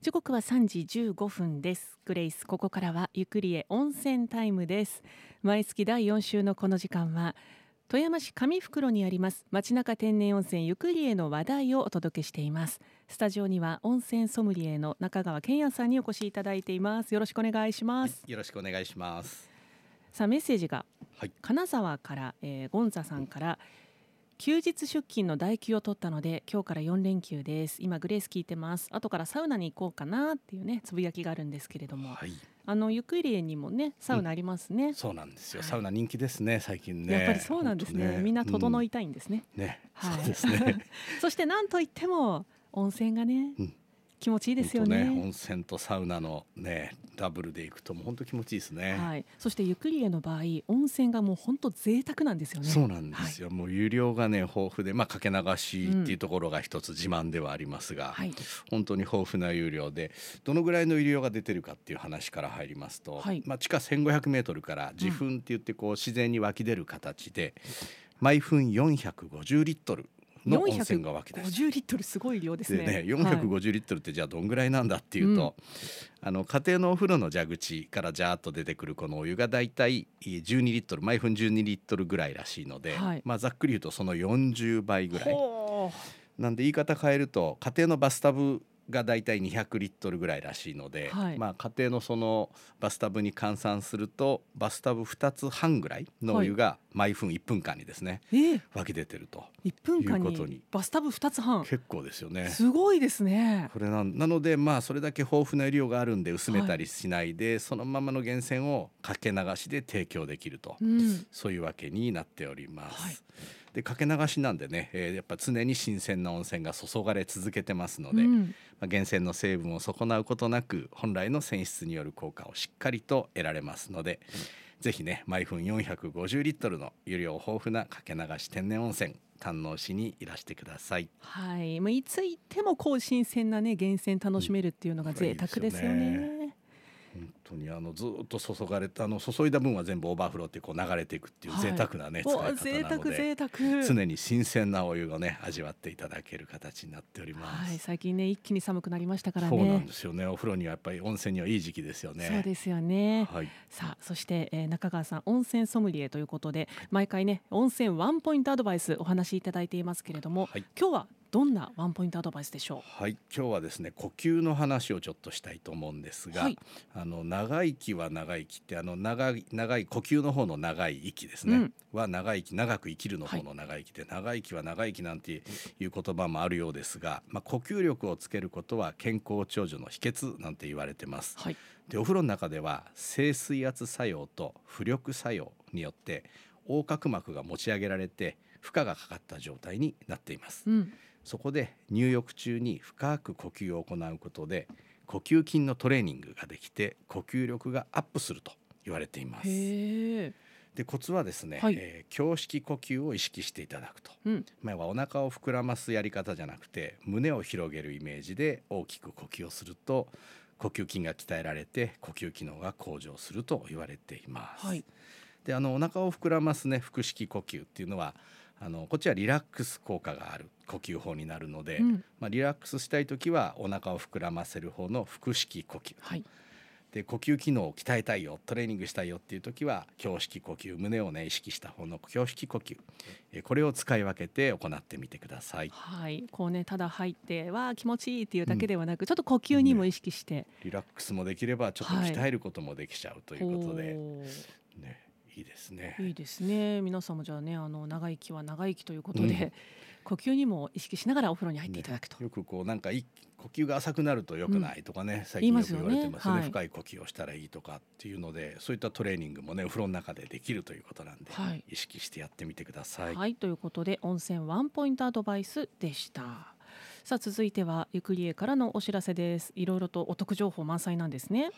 時刻は3時15分です。グレイス、ここからはゆくりえ温泉タイムです。毎月第4週のこの時間は富山市上袋にあります街中天然温泉ゆくりえの話題をお届けしています。スタジオには温泉ソムリエの中川健也さんにお越しいただいています。よろしくお願いします。 よろしくお願いします。 さあ、メッセージが、 はい、 金沢から、ゴンザさんから、休日出勤の代休を取ったので今日から4連休です。今グレース聞いてます。後からサウナに行こうかなっていうねつぶやきがあるんですけれども、 はい、 ゆくりえにもねサウナありますね、 そうなんですよ、 はい、 サウナ人気ですね最近ね。 やっぱりそうなんですね。みんな整いたいんですね、 はい、そうですねそしてなんといっても温泉がね、気持ちいいですよね。 温泉とサウナのねダブルでいくともう本当気持ちいいですね。 はい、そしてゆくりえの場合温泉がもう本当贅沢なんですよね。 そうなんですよ、もう有料がね豊富で、かけ流しっていうところが一つ自慢ではありますが、本当に豊富な有料でどのぐらいの有料が出てるかっていう話から入りますと、地下1500メートルから自噴って言ってこう自然に湧き出る形で、毎分450リットルの温泉が湧き出す。 450リットルすごい量ですね。 450リットルってじゃあどんぐらいなんだっていうと、家庭のお風呂の蛇口からジャーッと出てくるこのお湯がだいたい12リットル毎分12リットルぐらいらしいので、ざっくり言うとその40倍ぐらいなんで、言い方変えると家庭のバスタブがだいたい200リットルぐらいらしいので、家庭のそのバスタブに換算するとバスタブ2つ半ぐらいのお湯が毎分1分間にですね、湧き出てると 1分間にバスタブ2つ半、 結構ですよね。 すごいですね。 これなのでそれだけ豊富な量があるんで薄めたりしないで、そのままの源泉をかけ流しで提供できると、そういうわけになっております。でかけ流しなんでね、やっぱ常に新鮮な温泉が注がれ続けてますので、源泉の成分を損なうことなく本来の泉質による効果をしっかりと得られますので、ぜひね毎分450リットルの湯量豊富なかけ流し天然温泉堪能しにいらしてください。 はい、いつ行ってもこう新鮮なね源泉楽しめるっていうのが贅沢ですよね。 本当にずっと注がれた注いだ分は全部オーバーフローってこう流れていくっていう贅沢なね、使い方なので常に新鮮なお湯をね味わっていただける形になっております。 最近ね一気に寒くなりましたからね。 そうなんですよね。お風呂にはやっぱり温泉にはいい時期ですよね。 そうですよね。さあそして、中川さん温泉ソムリエということで毎回ね温泉ワンポイントアドバイスお話しいただいていますけれども、今日はどんなワンポイントアドバイスでしょう。 今日はですね呼吸の話をちょっとしたいと思うんですが、長生きは長生きって長い呼吸の方の長い息ですね、は長生き長く生きるの方の長生きで、長生きは長生きなんていう言葉もあるようですが、呼吸力をつけることは健康長寿の秘訣なんて言われてます。でお風呂の中では静水圧作用と浮力作用によって横隔膜が持ち上げられて負荷がかかった状態になっています。そこで入浴中に深く呼吸を行うことで呼吸筋のトレーニングができて呼吸力がアップすると言われています。でコツはですね、胸式呼吸を意識していただくと、前はお腹を膨らますやり方じゃなくて胸を広げるイメージで大きく呼吸をすると呼吸筋が鍛えられて呼吸機能が向上すると言われています。でお腹を膨らますね腹式呼吸っていうのはこっちはリラックス効果がある呼吸法になるので、リラックスしたいときはお腹を膨らませる方の腹式呼吸、で呼吸機能を鍛えたいよトレーニングしたいよっていうときは胸式呼吸、胸をね意識した方の胸式呼吸、これを使い分けて行ってみてください。 こうねただ入ってわ気持ちいいっていうだけではなく、ちょっと呼吸にも意識して、 リラックスもできればちょっと鍛えることもできちゃうということで、いいですね。 いいですね。皆さんもじゃあね長生きは長生きということで、呼吸にも意識しながらお風呂に入っていただくと、 よくこうなんか呼吸が浅くなると良くないとかね、最近よく言われてますね。深い呼吸をしたらいいとかっていうので、そういったトレーニングもねお風呂の中でできるということなんで、意識してやってみてください。 ということで温泉ワンポイントアドバイスでした。さあ続いてはゆくりえからのお知らせです。いろいろとお得情報満載なんですね。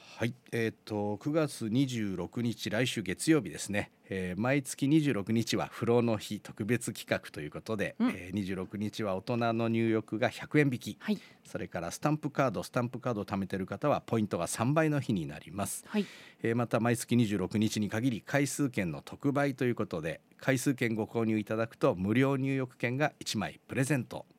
9月26日来週月曜日ですね、毎月26日は風呂の日特別企画ということで、26日は大人の入浴が100円引き、それからスタンプカードを貯めている方はポイントが3倍の日になります。また毎月26日に限り回数券の特売ということで回数券ご購入いただくと無料入浴券が1枚プレゼント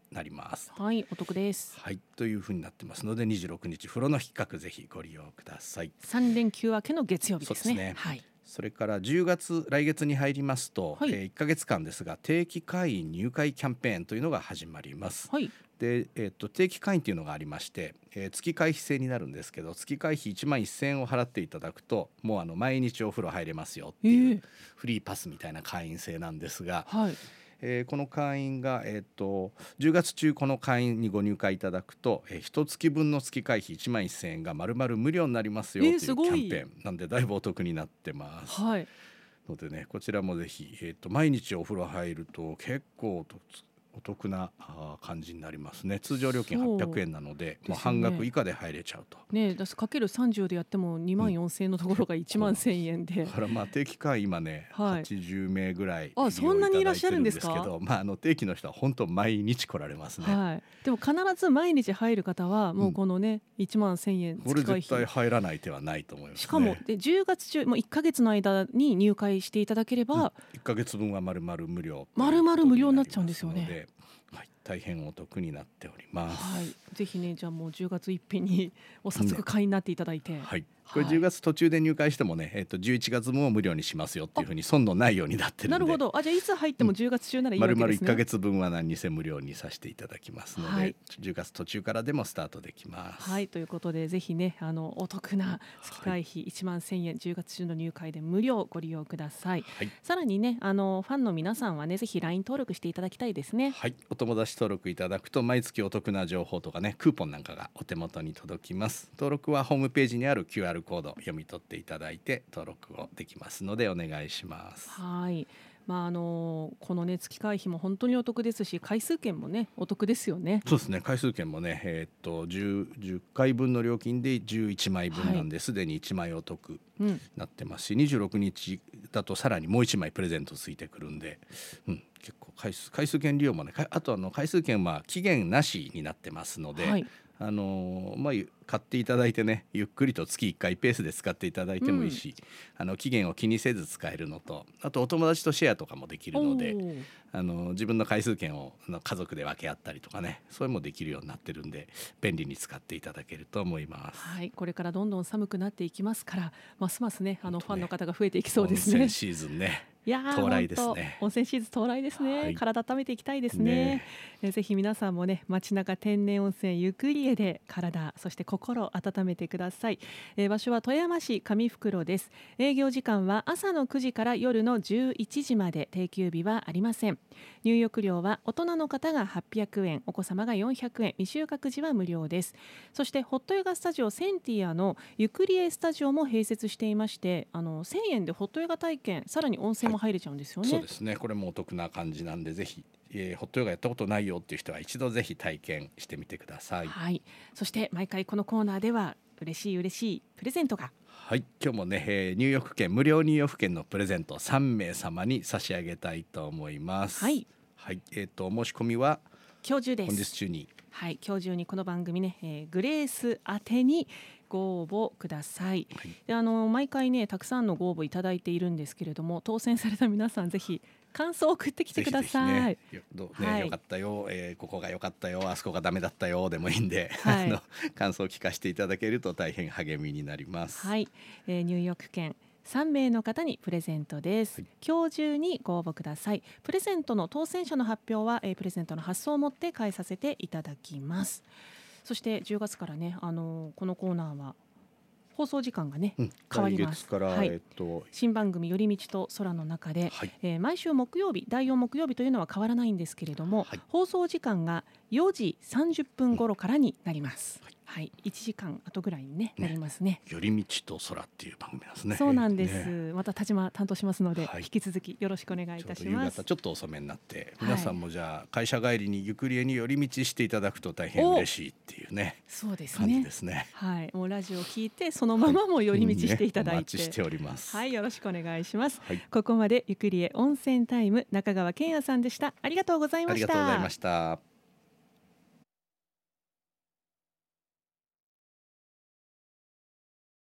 なります。 はい、お得です。 はい、というふうになってますので、26日風呂の比較ぜひご利用ください。 3連休明けの月曜日ですね。 そうですね。 はい。 それから10月、来月に入りますと、 はい、 1ヶ月間ですが定期会員入会キャンペーンというのが始まります。 はい。 で、定期会員というのがありまして、月会費制になるんですけど、月会費1万1000円を払っていただくともう毎日お風呂入れますよっていうフリーパスみたいな会員制なんですが、 はい、 この会員が、10月中この会員にご入会いただくと、1月分の月会費1万1000円が丸々無料になりますよというキャンペーンなんで、だいぶお得になってます。 はい、 のでね、こちらもぜひ、毎日お風呂入ると結構お得な感じになりますね。通常料金800円なので、もう半額以下で入れちゃうと。 ね、だかける30でやっても2万4000円のところが1万1000円で、 だから定期会員今ね、 はい、 80名ぐらいそんなにいらっしゃるんですか。 定期の人は本当毎日来られますね。 はい、でも必ず毎日入る方はもうこのね、1万1000円これ絶対入らない手はないと思いますね。 しかもで10月中もう1ヶ月の間に入会していただければ、 1ヶ月分は丸々無料になっちゃうんですよね。 はい、大変お得になっております。 はい、ぜひね、じゃあもう10月1日にお早速会員になっていただいて、 ね、はい、これ10月途中で入会してもね、11月分を無料にしますよっていうふうに損のないようになってるんで。 なるほど。じゃあいつ入っても10月中ならいいわけですね。 丸々1ヶ月分は何せ無料にさせていただきますので、はい、10月途中からでもスタートできます。 はい、ということでぜひね、お得な月会費1万1000円、10月中の入会で無料ご利用ください。はい、さらにね、ファンの皆さんはね、ぜひ LINE 登録していただきたいですね。 はい、お友達登録いただくと毎月お得な情報とかね、クーポンなんかがお手元に届きます。登録はホームページにある QR コードを読み取っていただいて登録をできますのでお願いします。 はい、このね、月会費も本当にお得ですし、回数券もねお得ですよね。 そうですね、回数券もね、10回分の料金で11枚分なんで、すでに1枚お得になってますし、26日だとさらにもう1枚プレゼントついてくるんで、結構回数券利用もね、あと回数券は期限なしになってますので、はい、買っていただいてね、ゆっくりと月1回ペースで使っていただいてもいいし、期限を気にせず使えるのと、あとお友達とシェアとかもできるので、自分の回数券を家族で分け合ったりとかね、それもできるようになってるんで便利に使っていただけると思います。 はい、これからどんどん寒くなっていきますから、ますますね、ファンの方が増えていきそうですね。 温泉シーズンね、到来ですね。 温泉シーズン到来ですね。はい、体温めていきたいですね。ぜひ皆さんもね、街中天然温泉ゆくりえで体、そして心を温めてください。場所は富山市上袋です。営業時間は朝の9時から夜の11時まで、定休日はありません。入浴料は大人の方が800円、お子様が400円、未就学児は無料です。そしてホットヨガスタジオセンティアのゆくりえスタジオも併設していまして、1000円でホットヨガ体験、さらに温泉も入れちゃうんですよね。 そうですね、これもお得な感じなんで、ぜひ、ホットヨガやったことないよっていう人は一度ぜひ体験してみてください。 はい、そして毎回このコーナーでは嬉しいプレゼントが、 はい、今日もね、入浴券、無料入浴券のプレゼント3名様に差し上げたいと思います。はい、はい、申し込みは今日中です。 本日中に、 はい、今日中にこの番組ね、グレース宛てにご応募ください。はい、で毎回ね、たくさんのご応募いただいているんですけれども、当選された皆さんぜひ感想を送ってきてください。 よかったよ、ここが良かったよ、あそこがダメだったよでもいいんで、感想を聞かせていただけると大変励みになります。 はい、入浴券3名の方にプレゼントです。今日中にご応募ください。プレゼントの当選者の発表は、プレゼントの発送をもって返させていただきます。そして10月からね、このコーナーは放送時間がね、変わります。 から、 新番組寄り道と空の中で、毎週木曜日、第4木曜日というのは変わらないんですけれども、放送時間が4時30分頃からになります。はい、1時間後ぐらいに、なりますね。 寄り道と空っていう番組なんですね。 そうなんです。また田島担当しますので、引き続きよろしくお願いいたします。 夕方ちょっと遅めになって、皆さんもじゃあ会社帰りにゆくりえに寄り道していただくと大変嬉しいっていうね、 そうですね、 感じですね。 はい、もうラジオを聞いてそのままも寄り道していただいて、 お待ちしております。 はい、よろしくお願いします。ここまでゆくりえ温泉タイム、中川健也さんでした。ありがとうございました。 ありがとうございました。